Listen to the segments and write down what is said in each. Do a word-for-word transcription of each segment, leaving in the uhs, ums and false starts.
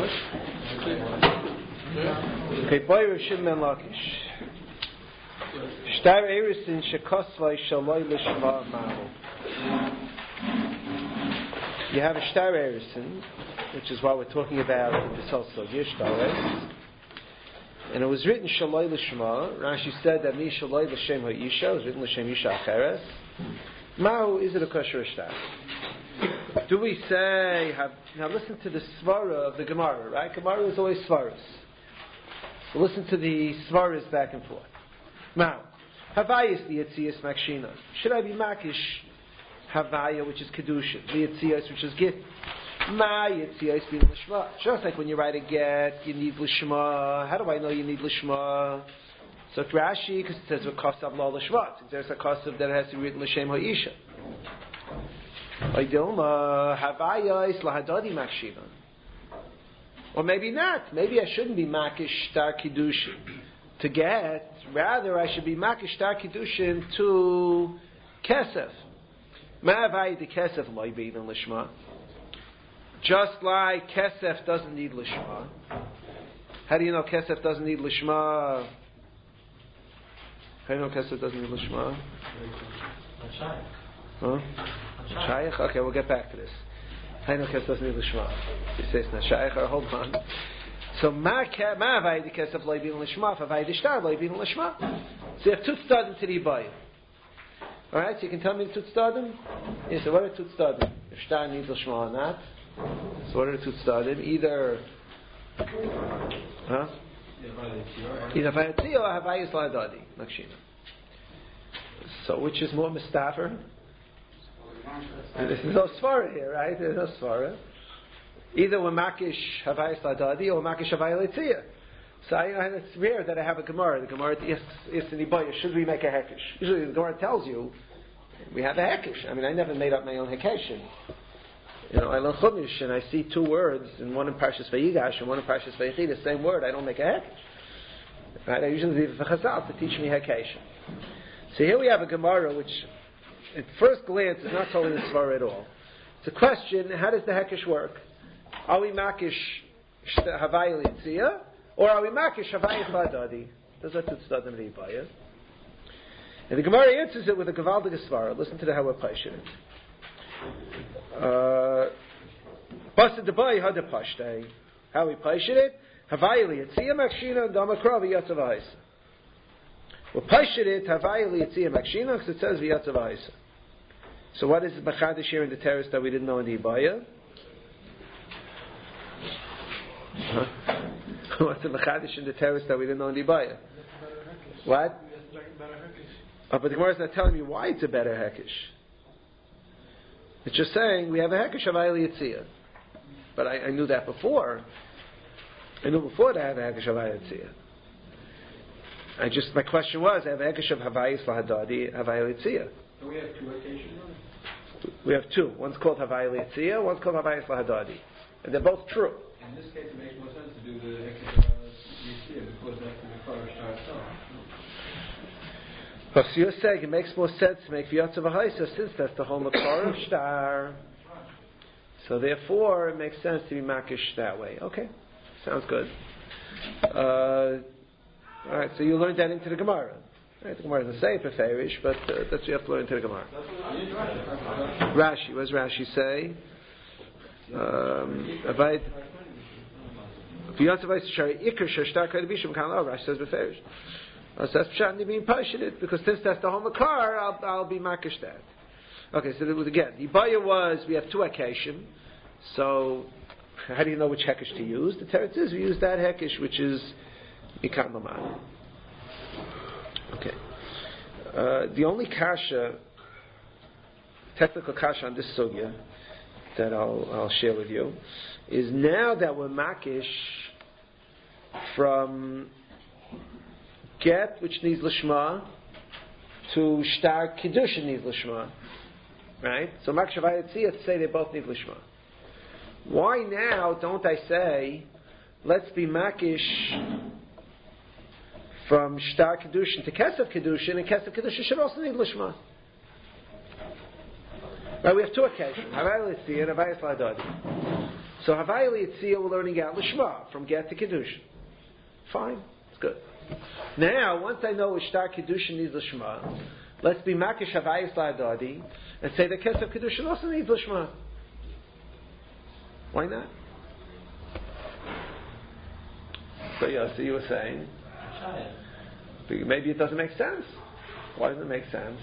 Okay, boy, Rav Shimon ben Lakish. Shtar Erisin Shekosvai Shaloi Lishma Mahu. You have a Shtar Erisin, which is what we're talking about in this whole sugya, Shtar Eris. And it was written Shaloi Lishma. Rashi said that Mi Shaloi L'Shem HaIsha. It was written L'Shem Isha Acheres. Mahu, is it a kosher Shtar? Do we say, have, now listen to the svara of the Gemara, right? Gemara is always svaras. So listen to the svaras back and forth. Now, Havayis the Yetzias Makshina. Should I be Makish Havaya, which is Kedushin? The Yetzias, which is Git. Ma Yetzias being Lishma. Just like when you write a get, you need Lishma. How do I know you need Lishma? So it's Rashi, because it says V'kasav la Lishma. There's a kasav that has to be written L'Shem HaIsha. Oidoma Havayis lahadadi Makshina. Or maybe not. Maybe I shouldn't be Makish Shtar Kiddushin to get. Rather, I should be Makish Shtar Kiddushin to Kesef. Ma'avai the Kesef loy bein Lishma. Just like Kesef doesn't need Lishma. How do you know Kesef doesn't need Lishma? How do you know Kesef doesn't need Lishma? Huh? Shaykh? Okay, we'll get back to this. How do you know Kesef doesn't need Lishma? He says not Shaykh, or hold on. So ma avay the Kesef loy bein Lishma, avay the Shtar loy bein Lishma. So you have two tzadim to the Ibayim. Alright, so you can tell me the two tzadim? Yeah, so what are the two tzadim? If Shtar needs Lishma or not? So what are the two tzadim? Either huh? Either Vayatzi or Havayis Ladadi, Makshina. So which is more Mustafer? There's no svara here, right? There's no svara. Either we're Makish Havayis Ladadi or Makish Havayis Litzia. So I, I, it's rare that I have a Gemara. The Gemara is in Ibaya. Should we make a Hekesh? Usually the Gemara tells you we have a Hekesh. I mean, I never made up my own Hekeshim. You know, I learn Chumash and I see two words, and one in Parshas Vayigash and one in Parshas Vayechi, the same word. I don't make a Hekesh. Right? I usually leave it for Chazal to teach me Hekeshim. So here we have a Gemara which, at first glance, is not totally the Svar at all. It's a question: how does the Hekesh work? Are we Makish Havayil Yitzia? Or are we Makish Havayis Ladadi? Those are two tzadim Ibaya. And the Gemara answers it with a Gavaldig Svara. Listen to the how we're Paishin it. Basa Debai Hada Pashtei. How we Paishin it? Havayil Yitzia Makshina and Damakrav Yatzav Haisa. We're Paishin it Havayil Yitzia Makshina because it says Yatzav Haisa. So what is Machadish here in the terrace that we didn't know in the Ibaya? Huh? What's the mechadish in the terrace that we didn't know in the Ibaya? What? Oh, but the Gemara is not telling me why it's a better hekesh. It's just saying we have a hekesh of Havayil Yitzia. But I, I knew that before. I knew before that I have a hekesh of Havayil Yitzia. I just my question was I have a hekesh of Havayis Lahadadi Havayil Yitzia. So we have two hekeshim. We have two. One's called Havayil Yitzia. One's called Havayis Lahadadi, and they're both true. In this case, it makes more sense to do the Hekesh Yitzia because that's the Mekar Shtar itself. So you're saying it makes more sense to make V'yatzav Haisa since that's the whole Mekar Shtar. So therefore, it makes sense to be Makish that way. Okay, sounds good. Uh, all right, so you learned that into the Gemara. Right, the Gemara doesn't say it Beferish, but uh, that's what you have to learn into the Gemara. Rashi, what does Rashi say? Um, Avoid. Rashi says beferish. So that's pshat being passionate because since that's the whole makar, I'll, I'll be makish that. Okay, so again, the Ibaya was we have two hekeshim. So how do you know which hekesh to use? The teretz is we use that hekesh, which is mikan laman. Okay. Uh, the only kasha, technical kasha on this sugya that I'll, I'll share with you is now that we're makish from get, which needs lishma, to shtar kiddushin needs lishma, right? So makish avayitziyah to say they both need lishma. Why now don't I say let's be makish from shtar kiddushin to kesef kiddushin, and kesef kiddushin should also need lishma? Right, we have two occasions, Havayil Yitzia and Havayis Ladadi. So Havaya Liyitzia, we're learning out Lishma, from Get to Kedushin. Fine, it's good. Now, once I know which Shtar Kedushin needs Lishma, let's be Makish Havayis La'adadi, and say that Kesef Kedushin also needs Lishma. Why not? So Yossi, you were saying, maybe it doesn't make sense. Why doesn't it make sense?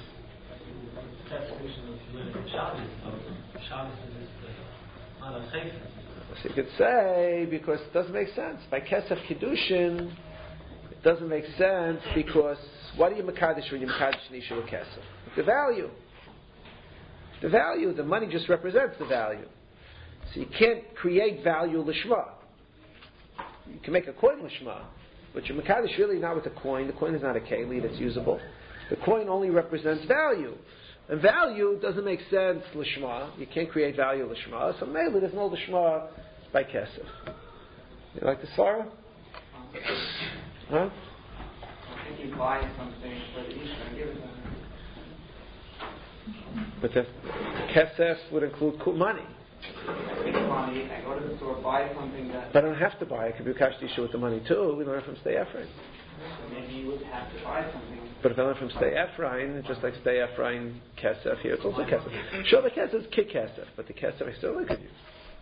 So you could say, because it doesn't make sense. By Kesef Kedushin, it doesn't make sense because what do you Mekadosh when you Mekadosh Nisha with Kesef? The value. The value, the money just represents the value. So you can't create value Lishma. You can make a coin Lishma, but your Mekadosh really not with a coin. The coin is not a keli that's usable. The coin only represents value. And value doesn't make sense Lishma. You can't create value Lishma. So maybe there's no Lishma by Kesef. You like the Svara? Huh? I think you buy something for the Isha and give it to them. But the Kesef would include money. I take money, I go to the store, buy something that... But I don't have to buy. I could be Kash Isha with the money too. We learn from Stay Ephraim. So maybe you would have to buy something. But if I learn from Stay Ephraim, just like Stay Ephraim Kesef here, it's also Kesef. Sure, the Kesef is Kik Kesef, but the Kesef I still could use.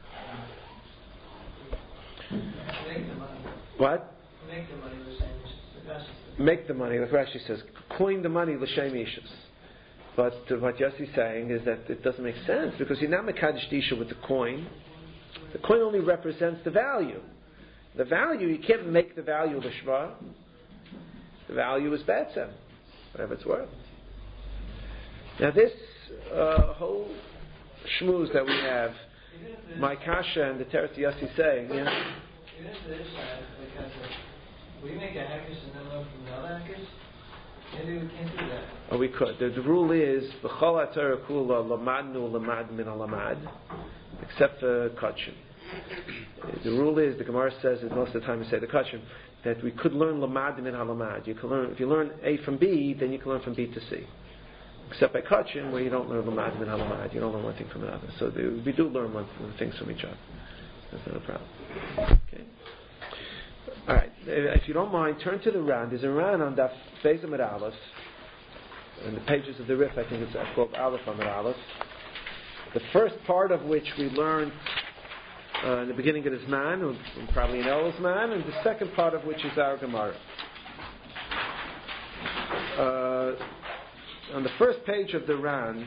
Make the money. What? Make the money the same. Make the money, like Rashi says, coin the money l'shem ishus. But uh, what Yossi's saying is that it doesn't make sense because you're not mekadosh disha with the coin. The coin only represents the value. The value, you can't make the value l'shma. The value is betzem, whatever it's worth. Now this uh, whole shmooze that we have, my kasha and the Teretz Yossi saying, yeah. Even if the Isha, because we make a hekesh and then learn from the other hekesh, maybe we can't do that. Oh, we could. The, the rule is b'chol haTorah kula lamadnu lamad min halamad, except for kachim. The rule is, the Gemara says, and most of the time we say the kachim, that we could learn lamad min halamad. You can learn if you learn A from B, then you can learn from B to C. Except by kachim, where you don't learn lamad min halamad, you don't learn one thing from another. So the, we do learn one things from each other. That's not a problem. Okay. All right. If you don't mind, turn to the Ran. There's a Ran on Daf Beis Amud Aleph, in the pages of the Rif. I think it's called Aleph Amud Aleph. The first part of which we learned uh, in the beginning of this man, or probably in El's man, and the second part of which is our Gemara. Uh, on the first page of the Ran,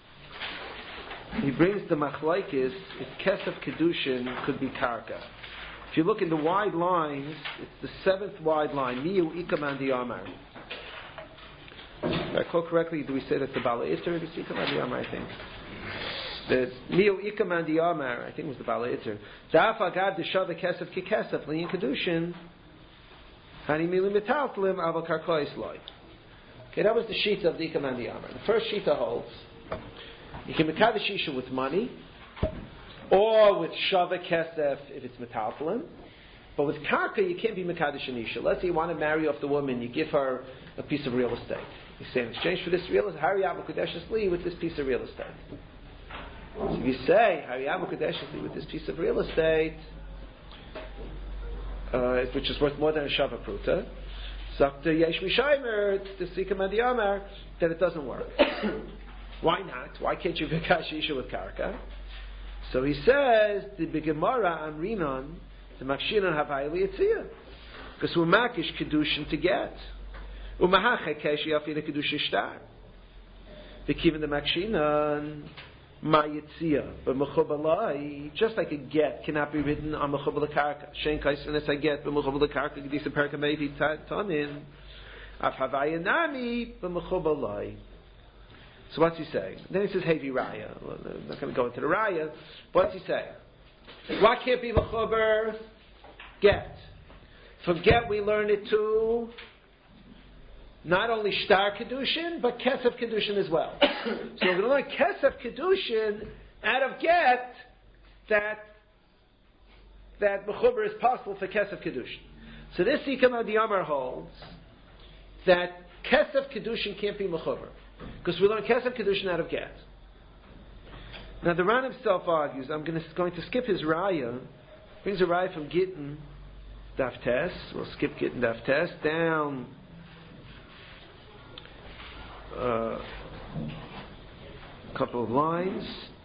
he brings the machlaikis, if Kesef Kedushin could be Karka. If you look in the wide lines, it's the seventh wide line, Miyu Ikaman Diyamar. If I recall correctly, do we say that the Bala Iter is Ikaman Diyamar, I think? The Miyu Ikaman Diyamar, I think was the Bala Iter. Daf Agad Deshava Kesef Ki Kesef, Liyin Kedushin, Hani Milim Metaltlim, Aval Karkois Loi. Okay, that was the sheet of the Ikaman Diyamar. The first sheet holds you can mekadosh isha with money, or with shava kesef if it's metaltalin. But with karka, you can't be mekadosh isha. Let's say you want to marry off the woman, you give her a piece of real estate. You say in exchange for this real estate, Hari Abu Kadesh's Li with this piece of real estate. So you say Hari Abu Kadesh's Li with this piece of real estate, uh, which is worth more than a shava pruta. Zakta yesh mishaymer the sikam adiyamar, that it doesn't work. Why not? Why can't you v'kash isha with karka? So he says the Gemara Amrinon the makshinon havai liyitzia because we're makish kedushin to get umahache keshi afina kedushin shtar. V'kiven the makshinon ma yitzia but mechubalai just like a get cannot be written on mechubal karka. Shein kaisin as I get but mechubal karka gedisa perka maybe tanin af havai nami but mechubalai. So what's he saying? Then he says, Hevi Raya. Well, I'm not going to go into the Raya. What's he saying? Why can't be Mechuber? Get. From get we learn it too. Not only Shtar Kedushin, but Kesef Kedushin as well. So we're going to learn Kesef Kedushin out of get that that Mechuber is possible for Kesef Kedushin. So this Ikam Adiyamar holds that Kesef Kedushin can't be Mechuber. Because we learn Kesef Kedushin out of get. Now the Ran himself argues, I'm going to, going to skip his raya, brings a raya from Gittin Daf Tes, we'll skip Gittin Daf Tes, down uh, a couple of lines,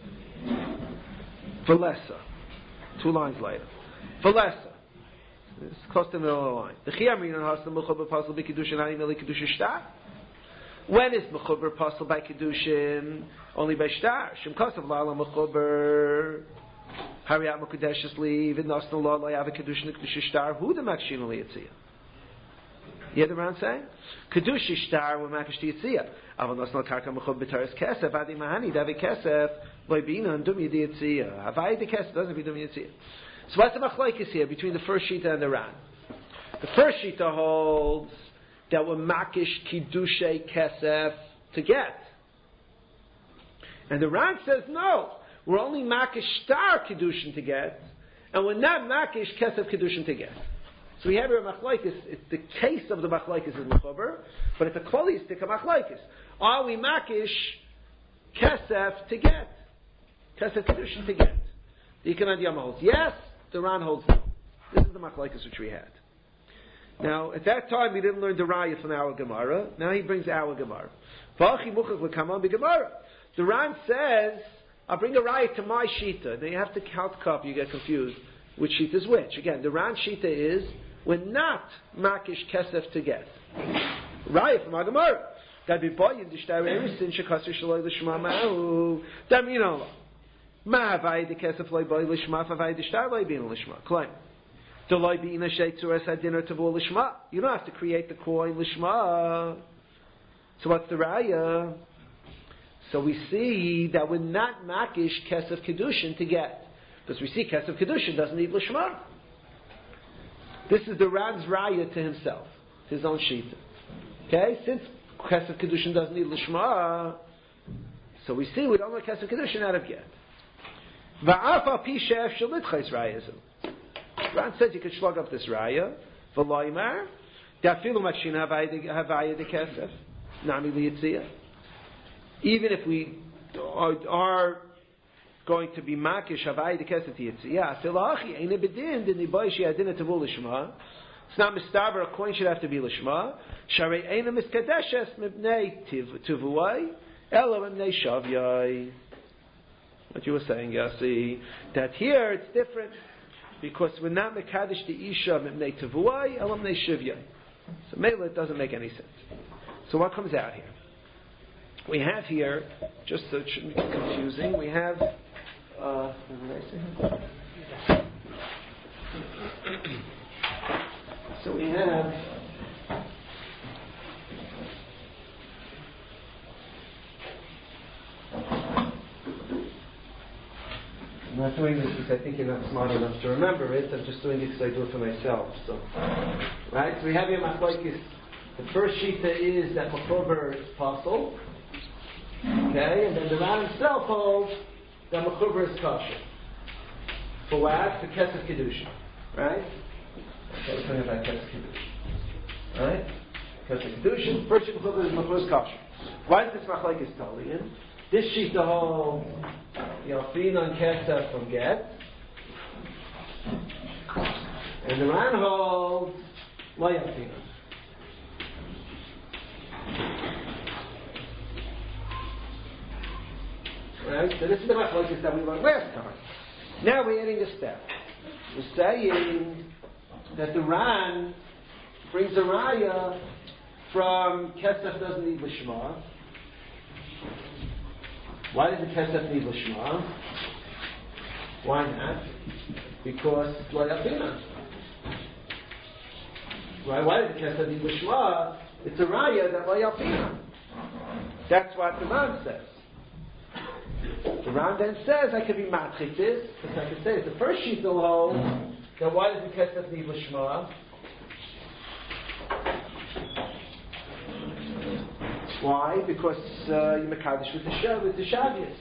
Valesa, two lines later. Valesa, it's close to the middle of the line. The Chiyamrin and Haslam Mechuber Pasal B'Kiddushin Ani Mili Kiddushin Shtar. When is Mechuber Pasal by Kiddushin? Only by Shtar. Shem Kasav Lala Mechuber Hariyat Mekudeshes Leave and Nasna Law Layav Kiddushin Kiddushin Shtar. Who the Makshin Liyatzia? You hear the man saying? Kiddushin Shtar when Makish Liyatzia. Aval Nasna Karka Mechuber B'Taris Kesef Adi Mahani Davi Kesef Loibina and Dumi Liyatzia. Havai the Kesef doesn't be Dumi Liyatzia. So what's the machlokes here between the first shita and the Ran? The first shita holds that we're makish kiddushay kesef to get, and the Ran says no, we're only makish star kiddushin to get, and we're not makish kesef kiddushin to get. So we have here a machlokes. It's the case of the machlokes is mechuber, but it's a klolistic machlokes. Are we makish kesef to get, kesef kiddushin to get? The Ikan Adiyam holds yes. The Ran holds no. This is the machlokes which we had. Now, at that time, we didn't learn the Raya from our Gemara. Now he brings our Gemara. The Ran says, I'll bring a Raya to my Shita. Now you have to count cup, you get confused. Which Shita is which? Again, the Ran Shita is, we're not Makish Kesef to get. Raya from our Gemara. That'd be boy in the Shtar Emerson, Shekasr Shaloi Lishma Ma'u. Dam, you know. Ma havai de kesef loy boy lishma, havai de shtar loy bin lishma. Claim. The loy bin a sheitzuras had dinner to vol lishma. You don't have to create the coin lishma. So what's the raya? So we see that we're not makish kesef kedushin to get, because we see kesef kedushin doesn't need lishma. This is the Ran's raya to himself, his own shita. Okay, since kesef kedushin doesn't need lishma, so we see we don't want kesef kedushin out of get. Ran said you could slug up this raya. V'loimar dafilu makshin havaya de kesef nami liyitzia. Even if we are, are going to be makish havaya de kesef yitzia, filachi ain't bedin din niboy she adina tavul lishma. It's not mistaber. A coin should have to be lishma. Sharei ain't miskadeshes mibnei tivuay elo mibnei shavyai. What you were saying, Yassi, that here it's different because we're not mekadesh the isha mibnei tevuai elam mibnei shivya. So mele it doesn't make any sense. So what comes out here? We have here, just so it shouldn't be confusing, we have. Uh, so we have. I'm not doing this because I think you're not smart enough to remember it. I'm just doing it because I do it for myself. So, right? So we have here machlokes. The first shita is that mechuber is possible. Okay, and then the Ran himself holds that mechuber is kosher. For what? For kesef kedushin. Right? Okay, we're talking about kesef kedushin. Right? Kesef kedushin. First shita mechuber is mechuber is kosher. Why is this machlokes totally in? This shita holds Yalfin on Kesef from Get, and the Ran holds Lo Yalfin. Right? So this is the machlokes that we learned last time. Now we're adding a step. We're saying that the Ran brings a raya from Kesef doesn't need Lishma. Why does the Kesef need Lishma? Why not? Because Lo Yafina. Right? Why does the Kesef need Lishma? It's a raya that Lo Yafina. That's what the Ran says. The Ran then says, I could be matchik this, because I could say it's the first sheet will hold, then why does the Kesef need Lishma? Why? Because uh, you mekadesh with the shav with the shavius.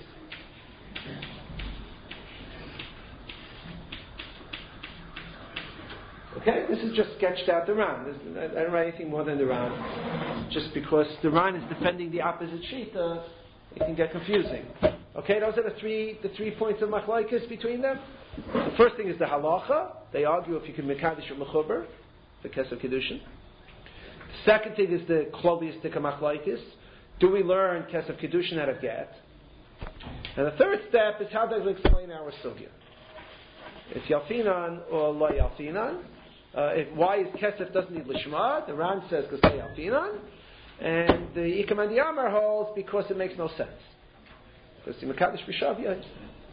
Okay, this is just sketched out the Ran. This, I don't write anything more than the Ran. Just because the Ran is defending the opposite sheet, uh, it can get confusing. Okay, those are the three the three points of machlokes between them. The first thing is the halacha. They argue if you can mekadosh or mechuber, the kesef kedushin. The second thing is the kloliistic machlokes. Do we learn kesef kedushin out of get? And the third step is how does it explain our sugya? It's yalfinan or lo yalfinan. Uh, if, why is kesef doesn't need lishma? The Ran says because lo yalfinan, and the Ikam and the Amar holds because it makes no sense. Because the mekadosh b'shav yad.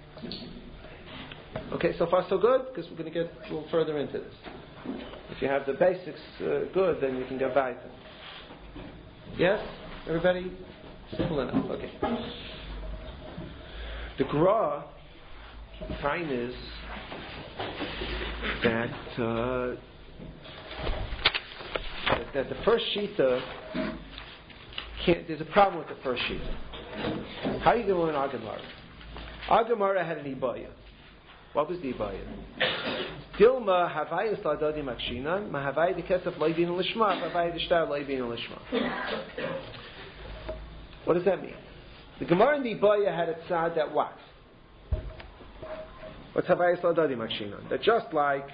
Okay, so far so good, because we're going to get a little further into this. If you have the basics uh, good, then you can get weiter. Yes? Everybody? Simple enough. Okay. The Gra, fine is that, uh, that, that the first Shita, can't, there's a problem with the first Shita. How are you going to learn Agamara? Agamara had an Ibaya. What was the Ibaya? Dilma havayis ladadi makshinan, ma havayis the kesef loibin lishma, havayis the shtar loibin lishma. What does that mean? The Gemara in the Ibaya had a tzad that what? What's havayis ladadi makshinan? That just like,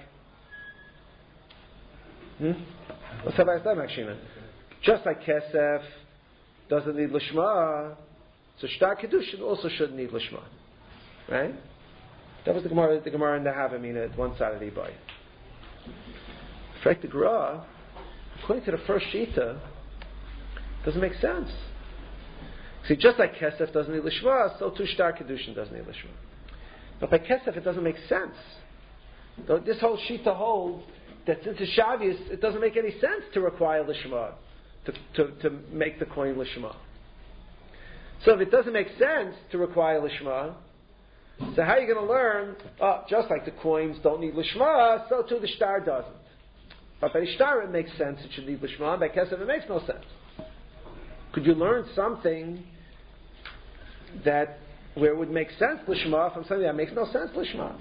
hmm? What's havayis ladadi makshinan? Just like kesef doesn't need lishma, so shtar kedushin also shouldn't need lishma, right? That was the Gemara, the Gemara in the Havamina at one side of the Ibaya. In fact, the Gra, according to the first Shita, doesn't make sense. See, just like Kesef doesn't need Lishma, so too Shtar Kedushin doesn't need Lishma. But by Kesef, it doesn't make sense. So this whole Shita holds that since it's Shavius, it doesn't make any sense to require Lishma, to, to, to make the coin Lishma. So if it doesn't make sense to require Lishma, so how are you going to learn, oh, just like the coins don't need Lishma, so too the Shtar doesn't. But by Shtar it makes sense, it should need Lishma, by Kesef it makes no sense. Could you learn something that, where it would make sense Lishma, from something that makes no sense Lishma?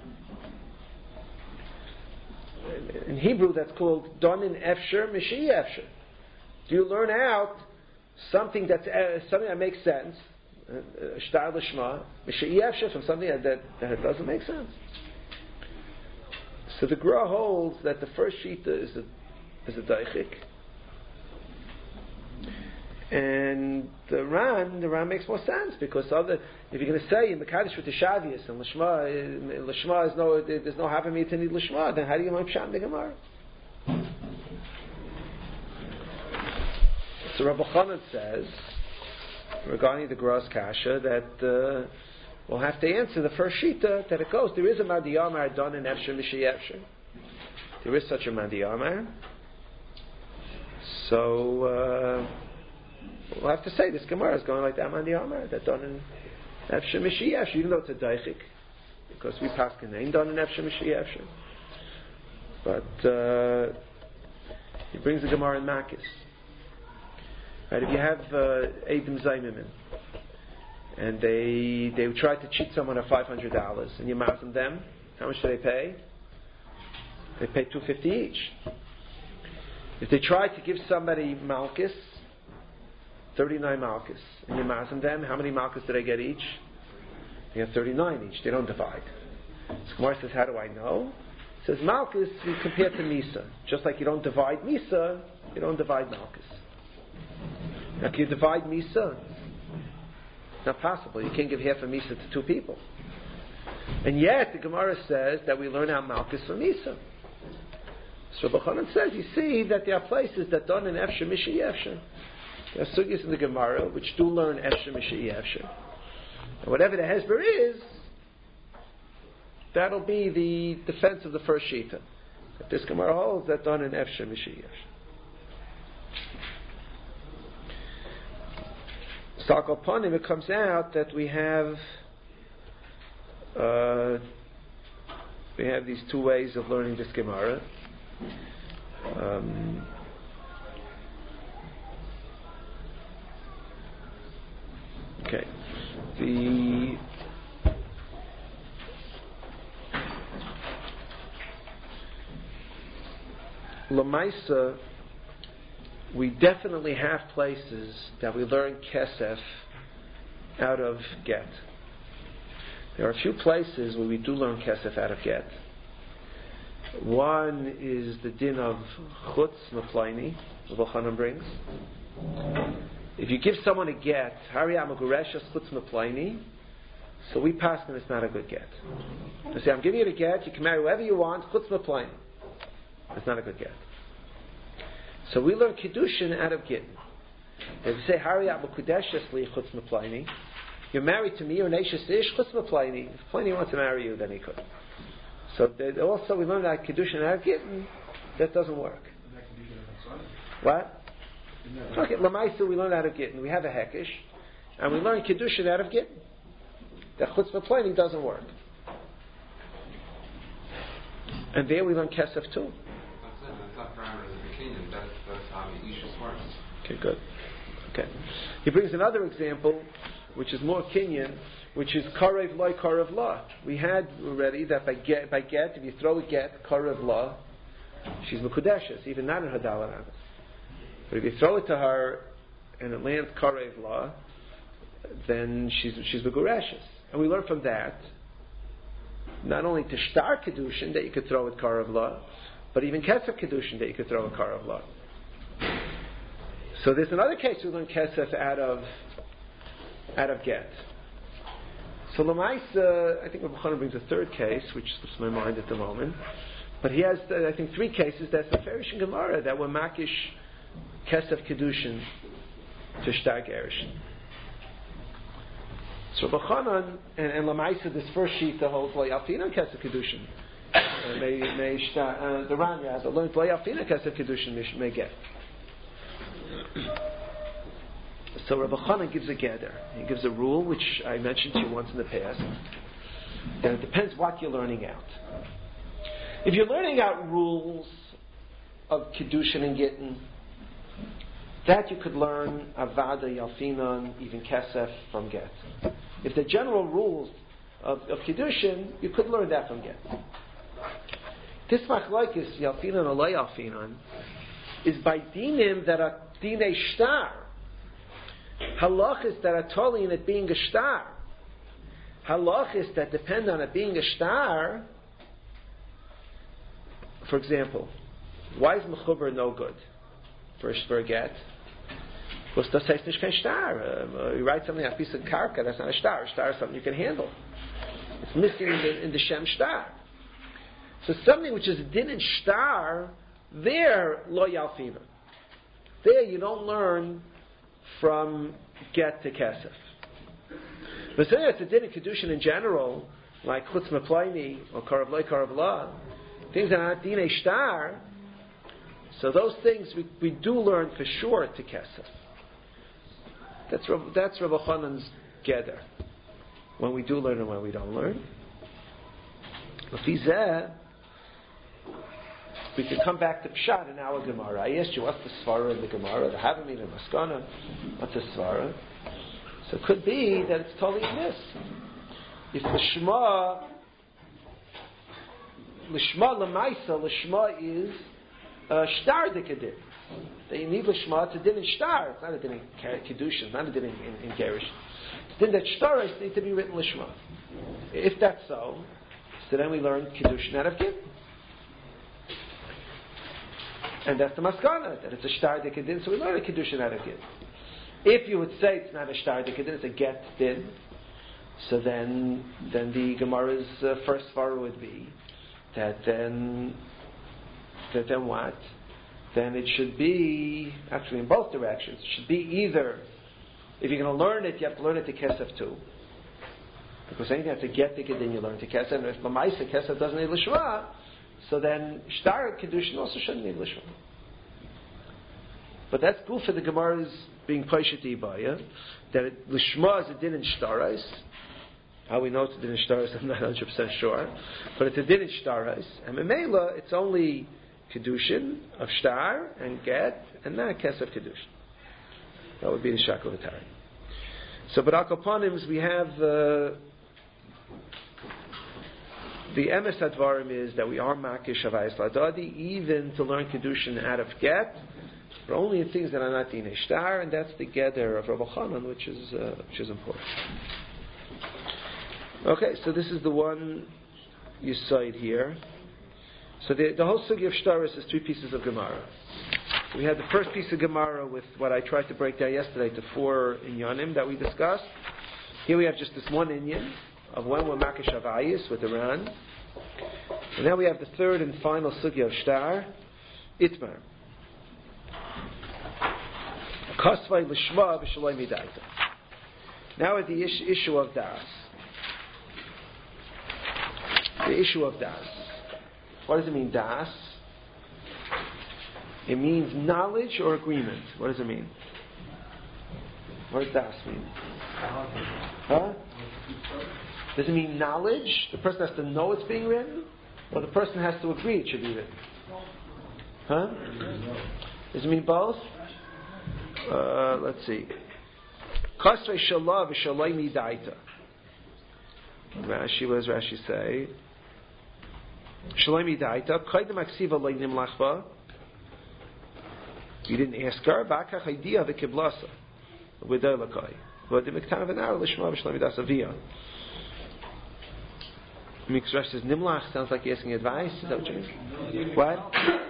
In Hebrew that's called Donin Efsher, Mishi Efsher. Do you learn out something, that's, uh, something that makes sense, Shtar Lishma, Misha'i Efsher, from something that, that, that doesn't make sense. So the Gra holds that the first Shita is a, is a Daichik. And the Ran, the Ran makes more sense, because other, if you're going to say in the Kaddish with the Shavius, and Lishma, Lishma is no, there's no Havamit to need Lishma, then how do you learn Pshat in the Gemara? So Rabbi Chanan says, regarding the Gra's Kasha, that uh, we'll have to answer the first Shita that it goes. There is a Madiyamar done in Efsher Mishi Efsher. There is such a Madiyamar. So uh, we'll have to say this Gemara is going like that Madiyamar, that done in Efsher Mishi Efsher, even though it's a Daichik, because we pass the name done in Efsher Mishi Efsher. But uh, he brings the Gemara in Makis. Right, if you have Eidim uh, Zaymimin, and they they try to cheat someone of five hundred dollars, and you mazen them, how much do they pay? They pay two fifty each. If they try to give somebody malchus, thirty nine malchus, and you mazen them, how many malchus do they get each? They get thirty nine each. They don't divide. So Gemara says, how do I know? It says malchus we compare to misa, just like you don't divide misa, you don't divide malchus. Now, can you divide Misa? It's not possible. You can't give half a Misa to two people. And yet, the Gemara says that we learn our Malchus from Misa. So Rabbi Chanan says, you see that there are places that done in Efsher Mishi Efsher. There are sugyas in the Gemara which do learn Efsher Mishi Efsher. And whatever the Hesber is, that'll be the defense of the first Shita. That this Gemara holds that done in Efsher Mishi Efsher. Stark upon him, it comes out that we have uh, we have these two ways of learning this Gemara. Um, okay, the Lamaisa. We definitely have places that we learn kesef out of get. There are a few places where we do learn kesef out of get. One is the din of chutz meplayni, Rav Chanan brings. If you give someone a get, hariyat magureshes chutz meplayni, so we pass them it's not a good get. They say, I'm giving you a get, you can marry whoever you want, chutz meplayni. It's not a good get. So we learn kiddushin out of gittin. If you say hariyat makudeshes li chutz meplayni, you're married to me, you're an eishes ish chutz meplayni. If Pliny wants to marry you, then he could. So also we learn that kiddushin out of gittin, that doesn't work. What? Okay, lamaisa we learn out of gittin. We have a hekesh, and we learn kiddushin out of gittin. That chutz meplayni doesn't work. And there we learn kesef too. That's it. That's not parameters of the kingdom. That's that's how the ishus works. Okay, good. Okay. He brings another example, which is more kinyan, which is karev loy karev la. We had already that by get, by get, if you throw a get, karev la, she's mekudeshes, even not in her dalaramas. But if you throw it to her and it lands karev la, then she's she's megureshes. And we learn from that not only to shtar kedushin that you could throw at karev la, but even kesef kedushin that you could throw at karev la. So there's another case we learn kesef out of out of get. So Lamaisa, I think Rav Chanan brings a third case, which slips my mind at the moment. But he has, uh, I think, three cases that's the Ferish and Gemara that were makish kesef kedushin to shtar gerushin. So Rav Chanan and, and Lamaisa, this first sheet that holds layalfina kesef kedushin. Uh, may may shtar, uh, the Ran rather learned layalfina kesef kedushin may get. So Rabbi Chanan gives a gather. He gives a rule, which I mentioned to you once in the past. And it depends what you're learning out. If you're learning out rules of Kiddushin and Gittin, that you could learn Avada, Yalfinan, even Kesef from Get. If the general rules of, of Kiddushin, you could learn that from Get. This machlokes, Yalfinan or Lo Yalfinan, is by dinim that are dinei shtar. Halachas that are totally in it being a shtar. Halachas that depend on it being a shtar. For example, why is mechuber no good? First for a get. Because das heißt nicht kein shtar. You write something on a piece of karka, that's not a shtar. A shtar is something you can handle. It's missing in the, in the shem shtar. So something which is din and shtar, there lo yalfina. There you don't learn from get to kesef. But say it's a din of kedushin in general, like chutz meplayni or karav loy karav la, things that are not dinei shtar. So those things we, we do learn for sure to kesef. That's that's Rav Chanan's gather. When we do learn and when we don't learn. Lefizeh, we can come back to Pshat in our Gemara. I asked you, what's the Svara in the Gemara? The Havamim and Maskana. What's the Svara? So it could be that it's totally this. If the Shema, the Shema Lamaisa, the Shema is uh, Shtar Dikadin. That you need the Shema to din in Shtar. It's not a din in Kedushin, it's not a din in, in, in Gerish. It's din that Shtar needs to be written Lishma. If that's so, so then we learn Kedushin out of Git. And that's the maskana, that it's a shtar dikadin, so we learn a kedushin out of git. If you would say it's not a shtar dikadin, it's a get din, so then then the Gemara's uh, first svara would be that then that then what? Then it should be actually in both directions. It should be either if you're going to learn it, you have to learn it to kesef too, because anything that's a get dikadin, you learn to kesef. And if lamaisa kesef doesn't need lishma, so then shtar kedushin also shouldn't need lishma. But that's good for the Gemara's being paishet ibaya, that it, lishma is a din in shtarais. How we know it's a din in shtarais, I'm not one hundred percent sure. But it's a din in shtarais. And memela, it's only kedushin of shtar and get, and not kesef kedushin. That would be the shakel v'tari. So, but akoponims, we have uh, the emes advarim is that we are makish havayis ladadi, even to learn kedushin out of get, but only in things that are not dinei shtar, and that's the gather of Rabbi Chanan, which is uh, which is important. Okay, so this is the one you cite here. So the, the whole sugya of shtaris is three pieces of Gemara. We had the first piece of Gemara with what I tried to break down yesterday to four inyanim that we discussed. Here we have just this one inyan of when we're makish avayis with Iran. And now we have the third and final sugya of shtar, itmar. Kasvai lishma v'shaloi midaita. Now at the ish, issue of das. The issue of das. What does it mean, das? It means knowledge or agreement. What does it mean? What does das mean? Huh? Does it mean knowledge? The person has to know it's being written? Or the person has to agree it should be written? Huh? Does it mean both? Uh, let's see. Kasvei shallah v'shalai midaita. Rashi, what does Rashi say? Shalai midaita. Kaidem aksiva loy nimlachva. You didn't ask her. V'akach idea v'kiblasa. V'day lakai. V'day miktan v'nar l'shma v'shalai midasa v'ya. Because Rashi says nimlach sounds like you're asking advice. Is that what you mean? What?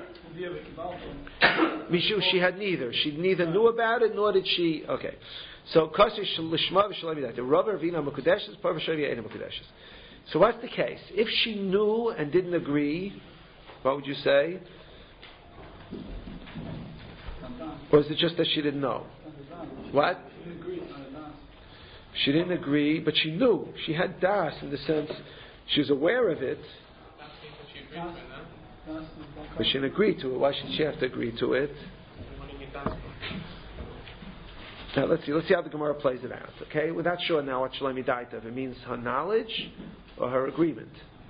Mishu, she had neither. She neither knew about it nor did she. Okay, so kasher lishma v'shalom yidat. The rubber vina mukudeshes, par v'shavia ena mukudeshes. So what's the case? If she knew and didn't agree, what would you say? Or is it just that she didn't know? What? She didn't agree, but she knew. She had das in the sense she was aware of it. But she didn't agree to it. Why should she have to agree to it? Now let's see. Let's see how the Gemara plays it out. Okay, we're not sure now what Shalom Daita. If it means her knowledge or her agreement.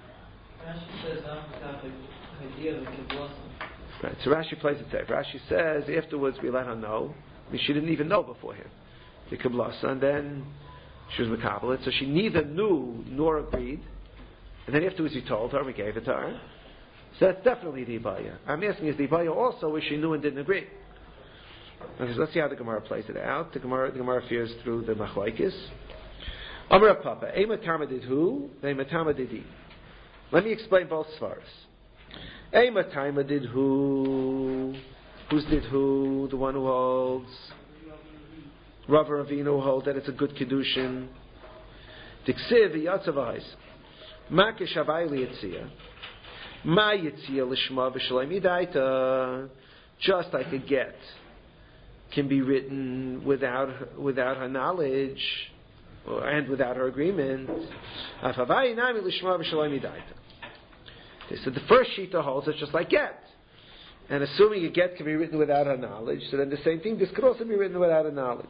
Right. So Rashi plays it safe. Rashi says afterwards we let her know. I mean, she didn't even know beforehand the Kiblasa, and then she was mekabelet. So she neither knew nor agreed. And then afterwards we told her, we gave it to her. So that's definitely the Ibaya. I'm asking, is the Ibaya also where she knew and didn't agree? Okay, so let's see how the Gemara plays it out. The Gemara, the Gemara fears through the Machlaikis. Amar Papa, Ema Tama did who? Ema Tama did he. Let me explain both svaras. Ema Tama did who? Who's did who? The one who holds. Rav Ravina who holds that it's a good Kiddushin. Diksiv Yatzavahis. Makish Havayli Yitzia. Ma Yitzia Lishma V'Shalem Yidaita. Just like a get can be written without her, without her knowledge or, and without her agreement. Okay, so the first shita holds it's just like get. And assuming a get can be written without her knowledge, so then the same thing, this could also be written without her knowledge.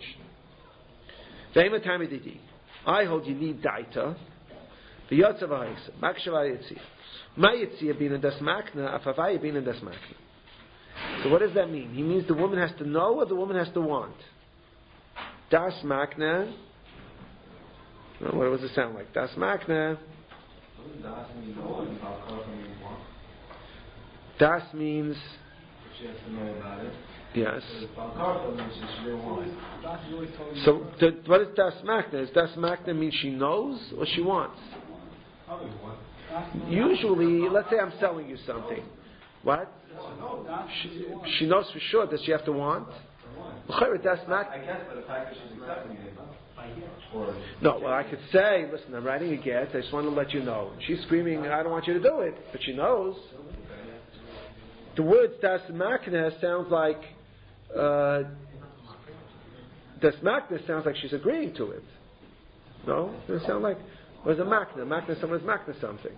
I hold you need daita. The Yotzavah Makshavah Yitzia. Ma Yitzia bin das makna, afavaya bin das makna. So what does that mean? He means the woman has to know or the woman has to want? Das makna. What does it sound like? Das makna. Das means she has to know about it. Yes. So the, what is das makna? Does das makna mean she knows or she wants? Usually, let's say I'm selling you something. What? She, she knows for sure. Does she have to want? I guess, but the fact that she's accepting it. No, well, I could say, listen, I'm writing a get. I just want to let you know. She's screaming, I don't want you to do it, but she knows. The words das makna sounds like uh, das makna sounds like she's agreeing to it. No, does it sound like? Or is a makna? Makna, someone's makna something.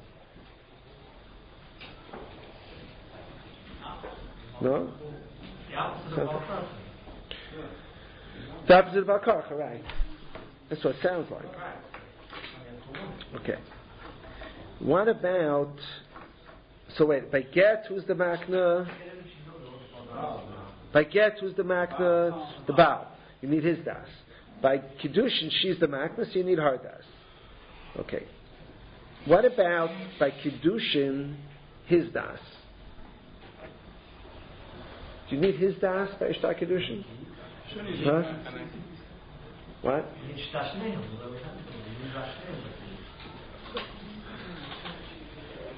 No? The opposite of Al-Karcha, right. That's what it sounds like. Okay. What about... So wait, by get, who's the makna? By get, who's the makna? The Baal. You need his das. By Kiddushin, she's the makna, so you need her das. Okay. What about by Kiddushin, his das? Do you need his das by Ishtar Kiddushin? Huh? What?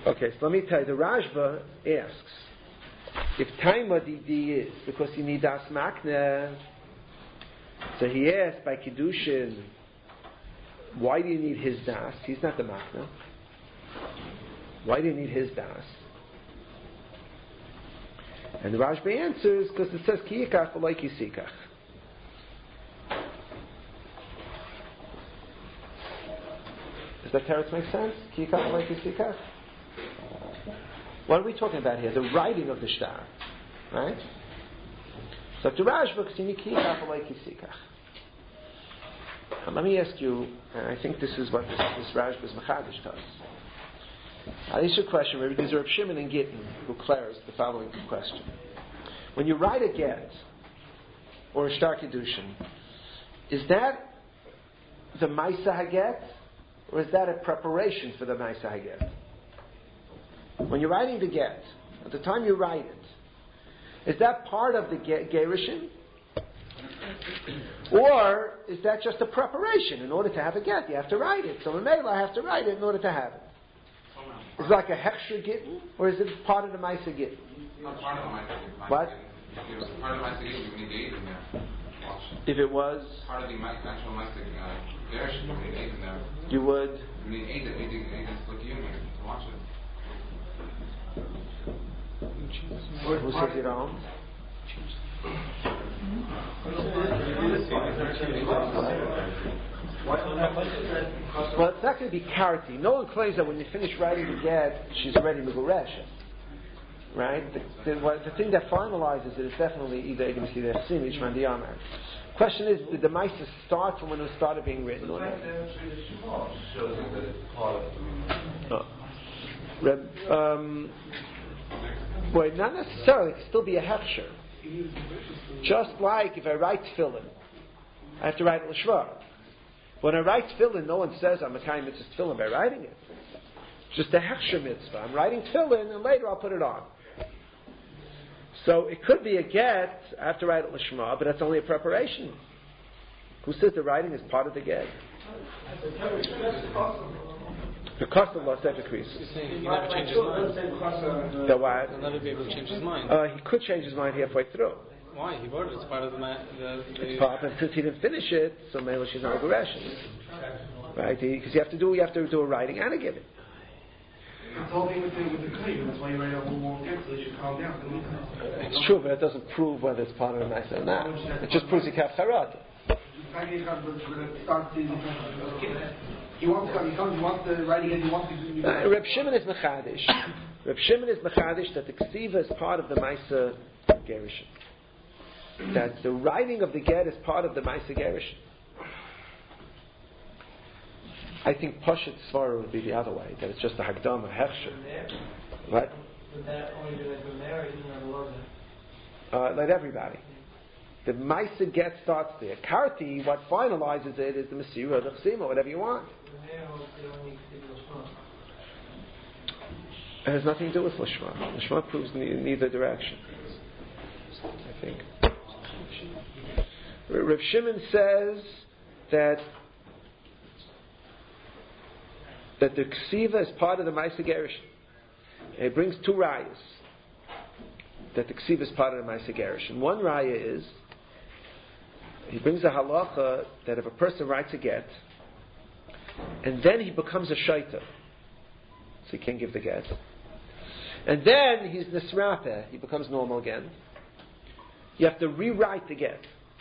Okay, so let me tell you, the Rashba asks, if Taima Didi is, because you need Das Makna, so he asked by Kiddushin, why do you need his Das? He's not the Makna. Why do you need his Das? And the Rashba answers, because it says, Ki yikach v'lo yisikach. Does that teretz make sense? Ki yikach v'lo yisikach? What are we talking about here? The writing of the shtar, right? So to Rashba, let me ask you, and I think this is what this, this Rashba's Machadish does. I'll ask you a question. There's Reb Shimon in Gittin who declares the following question: when you write a get or a shtar kiddushin, is that the Maisa Haget, or is that a preparation for the Maisa Haget? When you're writing the get, at the time you write it, is that part of the gerushin? Or is that just a preparation? In order to have a get, you have to write it. So in Mela, I have to write it in order to have it. Is it like a hechsher gittin, or is it part of the Maisa gittin? Not part of the Maisa gittin. What? If it was part of the Maisa gittin, you would need the eight in there. Watch. If it was? Part of the actual Maisa gerushin, you would need eight in there. You would? You need eight, eight, eight, eight, eight, split union to watch it. Who says you don't? Well, it's not going to be karti. No one claims that when you finish writing the get, she's already megureshes. Right? The, the, what, the thing that finalizes it is definitely either you're going to see the sin, Ishman Diyamar. Question is, did the Maisa start from when it started being written? Or not? Oh. Um, well, not necessarily. It could still be a hechsher. Just like if I write tefillin, I have to write l'shvar. When I write tefillin, no one says I'm a kind mitzvah tefillin by writing it. It's just a hechsher mitzvah. I'm writing tefillin, and later I'll put it on. So it could be a get. I have to write it l'shma, but that's only a preparation. Who says the writing is part of the get? The cost of law set decreases. You're saying he never changed his mind. The what? He'll never be able to change his mind. Uh, he could change his mind halfway through. Why? He wrote it. It's part of the... Ma- the, the It's part, but since he didn't finish it, so maybe she's not a regression. Right? Because you have to do you have to do a writing and a giving. It's all with the, with the claim. That's why you write a whole long text so they should calm down. It's true, but it doesn't prove whether it's part of the Maisa or not. It just proves you have charat. He wants to, he comes, he wants the writing and he wants to... Uh, Reb Shimon is Mechadish. Reb Shimon is Mechadish that the Ksiva is part of the Maisa Gerushin. That the writing of the get is part of the Maisa Gerushin. I think Pashat Svara would be the other way, that it's just a Hagdam, a Hechsher. What? Would that only be like a marriage and a Uh, like everybody. The Maisa get starts there. Karti, what finalizes it is the Mesira, the Chsima, whatever you want. It has nothing to do with Lishma. Lishma proves in neither direction, I think. Rav Shimon says that that the Ksiva is part of the Maisa Gerushin. He brings two rayas that the Ksiva is part of the Maisa Gerushin. One raya is he brings a halacha that if a person writes a get and then he becomes a shaita, so he can't give the get, and then he's nisrapeh, he becomes normal again, you have to rewrite the get.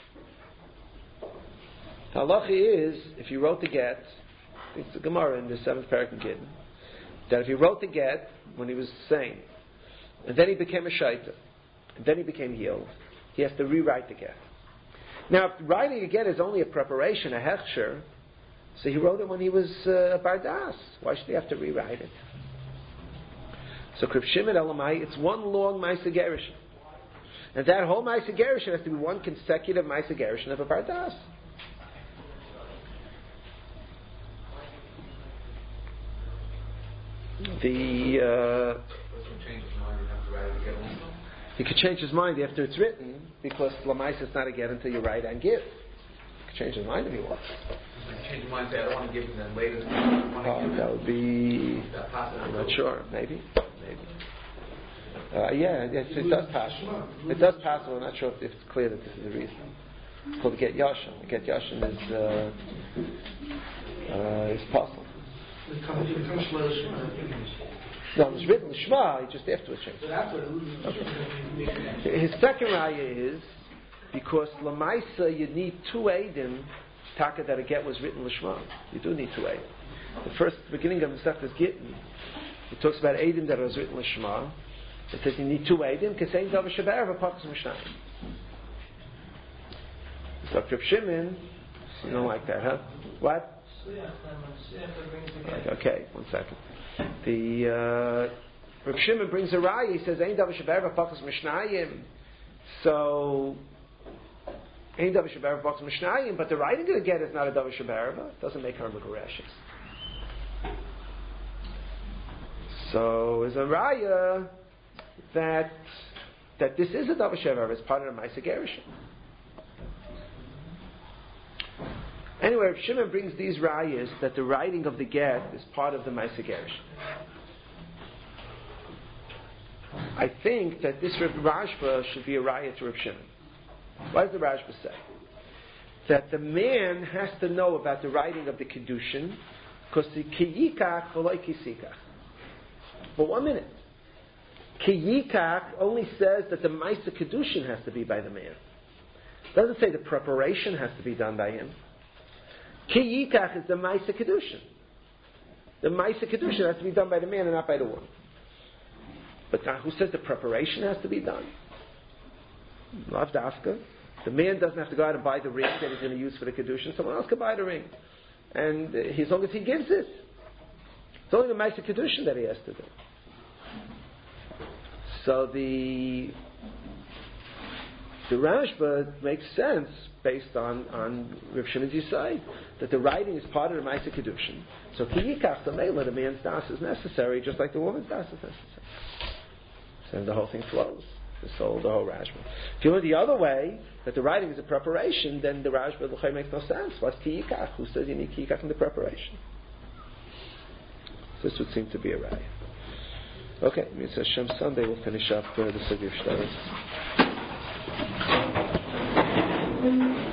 The halacha is, if you wrote the get, it's the Gemara in the seventh parak in Gittin, that if he wrote the get when he was sane, and then he became a shaita, and then he became healed, he has to rewrite the get. Now, if writing a get is only a preparation, a hechsher, so he wrote it when he was uh, a bardas. Why should he have to rewrite it? So, Krib Shimon Elamai, it's one long Maisa Gerushin. And that whole Maisa Gerushin has to be one consecutive Maisa Gerushin of a bardas. The uh, he could change his mind after it's written, because Lamaisa is not a get until you write and give. He could change his mind if he wants. like change your mind, say I don't want to give them the latest. I want to Oh, give that them. would be. Is that possible? I'm not sure. Maybe. Maybe. Uh, yeah, yes, it does pass. It does pass. I'm not sure if it's clear that this is the reason. It's called the Get Yashin. The Get Yashin is uh, uh, is possible. No, it's written Shema. He just afterwards changed. Okay. His second raya is because Lamaisa you need two eidim. Taka that a get was written Lishma. You do need two eidim. The first beginning of the Seftas Gittin, it talks about eidim that was written Lishma. It says you need two eidim because ain't davar shebe'erev pakas mishnayim. So Reb Shimon, you don't like that, huh? What? Okay, one second. The uh, Reb Shimon brings a raya. He says ain't davar shebe'erev pakas mishnayim. So ain't davar shebe'erev pakas mishnayim, but the writing of the get is not a davar shebe'erev. It doesn't make her megarashes. So is a raya that that this is a davar shebe'erev. It's part of the Ma'aser Gerushin. Anyway, Reb Shimon brings these rayas that the writing of the get is part of the Ma'aser Gerushin. I think that this Reb Rashba should be a raya to Reb Shimon. What does the Rashba say? That the man has to know about the writing of the Kiddushin because the Kiyikach v'loi kisikach. But one minute. Kiyikach only says that the Ma'aser Kiddushin has to be by the man. It doesn't say the preparation has to be done by him. Kiyikach is the Ma'aser Kiddushin. The Ma'aser Kiddushin has to be done by the man and not by the woman. But now, who says the preparation has to be done? Lav dafka. The man doesn't have to go out and buy the ring that he's going to use for the Kiddushin. Someone else can buy the ring. And uh, as long as he gives it. It's only the Ma'aser Kiddushin that he has to do. So the the Rashba makes sense based on, on Reb Shimon's side that the writing is part of the Ma'aser Kiddushin. So Kiyikach the Mela, the man's das is necessary, just like the woman's das is necessary. So the whole thing flows. The soul, the whole Rashba. If you look the other way, that the writing is a preparation, then the Rashba L'chai makes no sense. What's Kiyikach? Who says you need Kiyikach in the preparation? So this would seem to be a raya. Okay, means Hashem Sunday we'll finish up uh, the Sugya of Shtaros.